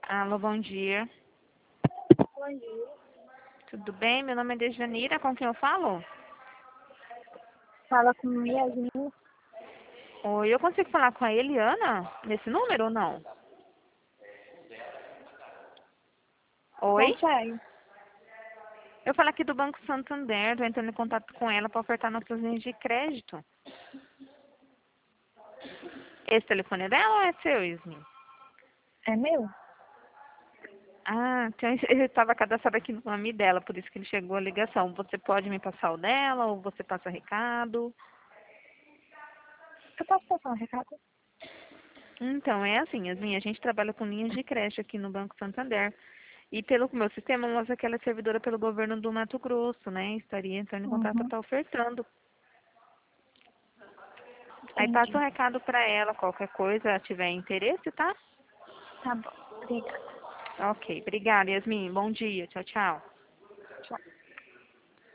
Alô, bom dia. Bom dia. Tudo bem? Meu nome é Dejanira, com quem eu falo? Fala com Yasmin. Oi, eu consigo falar com a Eliana nesse número ou não? Oi? Consegue? Eu falo aqui do Banco Santander, tô entrando em contato com ela para ofertar nossas linhas de crédito. Esse telefone é dela ou é seu, Yasmin? É meu? Ah, então eu estava cadastrado aqui no nome dela, por isso que ele chegou a ligação. Você pode me passar o dela ou você passa recado? Eu posso passar um recado? Então, é assim, Yasmin, a gente trabalha com linhas de crédito aqui no Banco Santander. E pelo meu sistema, mostra que ela é servidora pelo governo do Mato Grosso, né? Estaria entrando em contato para Uhum. estar ofertando. Aí passa um Entendi. recado para ela, qualquer coisa, ela tiver interesse, tá? Tá bom. Obrigada. Ok, obrigada, Yasmin. Bom dia. Tchau, tchau. Tchau.